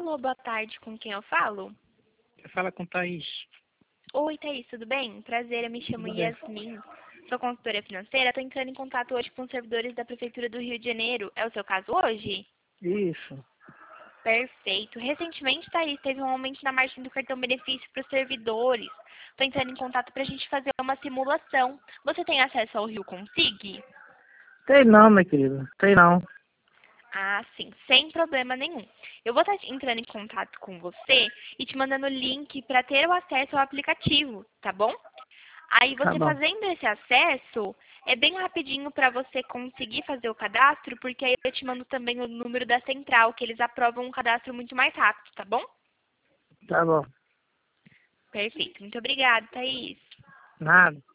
Alô, boa tarde, com quem eu falo? Você fala com Thaís. Oi, Thaís, tudo bem? Prazer, eu me chamo Tudo bem? Yasmin, sou consultora financeira, estou entrando em contato hoje com os servidores da Prefeitura do Rio de Janeiro. É o seu caso hoje? Isso. Perfeito. Recentemente, Thaís, teve um aumento na margem do cartão benefício para os servidores. Estou entrando em contato para a gente fazer uma simulação. Você tem acesso ao Rio Consig? Tem não, meu querido. Tem não. Ah, sim, sem problema nenhum. Eu vou estar entrando em contato com você e te mandando o link para ter o acesso ao aplicativo, tá bom? Aí Tá você bom. fazendo esse acesso, é bem rapidinho para você conseguir fazer o cadastro, porque aí eu te mando também o número da central, que eles aprovam um cadastro muito mais rápido, tá bom? Tá bom. Perfeito. Muito obrigada, Thaís. Nada.